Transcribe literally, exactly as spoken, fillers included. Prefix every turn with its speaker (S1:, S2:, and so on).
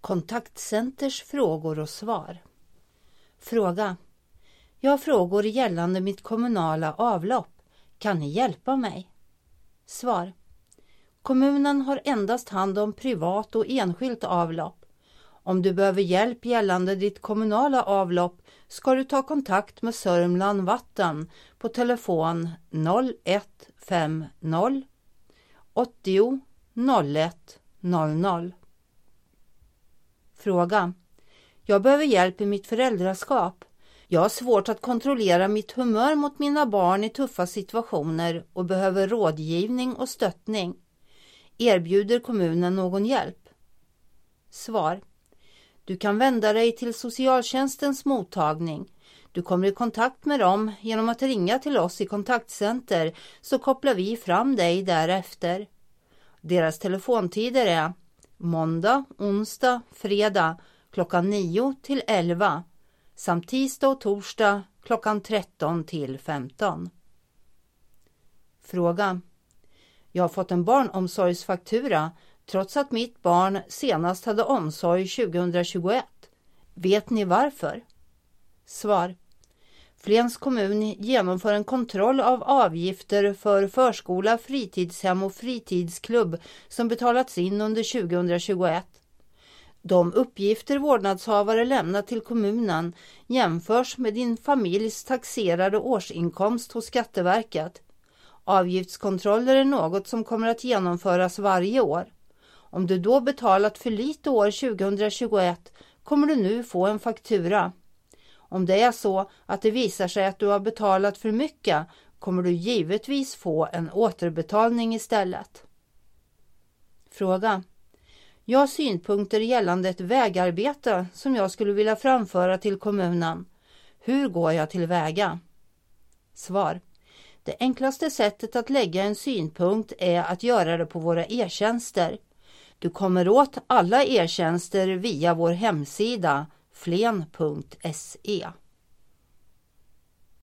S1: Kontaktcenters frågor och svar. Fråga. Jag har frågor gällande mitt kommunala avlopp. Kan ni hjälpa mig? Svar. Kommunen har endast hand om privat och enskilt avlopp. Om du behöver hjälp gällande ditt kommunala avlopp ska du ta kontakt med Sörmland Vatten på telefon noll ett fem noll åttio noll ett noll noll. Fråga. Jag behöver hjälp i mitt föräldraskap. Jag har svårt att kontrollera mitt humör mot mina barn i tuffa situationer och behöver rådgivning och stöttning. Erbjuder kommunen någon hjälp? Svar. Du kan vända dig till socialtjänstens mottagning. Du kommer i kontakt med dem genom att ringa till oss i kontaktcenter så kopplar vi fram dig därefter. Deras telefontider är måndag, onsdag, fredag klockan nio till elva samt tisdag och torsdag klockan tretton till femton. Fråga. Jag har fått en barnomsorgsfaktura trots att mitt barn senast hade omsorg tjugohundratjugoett. Vet ni varför? Svar. Flens kommun genomför en kontroll av avgifter för förskola, fritidshem och fritidsklubb som betalats in under tjugohundratjugoett. De uppgifter vårdnadshavare lämnat till kommunen jämförs med din familjs taxerade årsinkomst hos Skatteverket. Avgiftskontroller är något som kommer att genomföras varje år. Om du då betalat för lite år tjugohundratjugoett kommer du nu få en faktura. Om det är så att det visar sig att du har betalat för mycket kommer du givetvis få en återbetalning istället. Fråga. Jag har synpunkter gällande ett vägarbete som jag skulle vilja framföra till kommunen. Hur går jag tillväga? Svar. Det enklaste sättet att lägga en synpunkt är att göra det på våra e-tjänster. Du kommer åt alla e-tjänster via vår hemsida flen punkt se.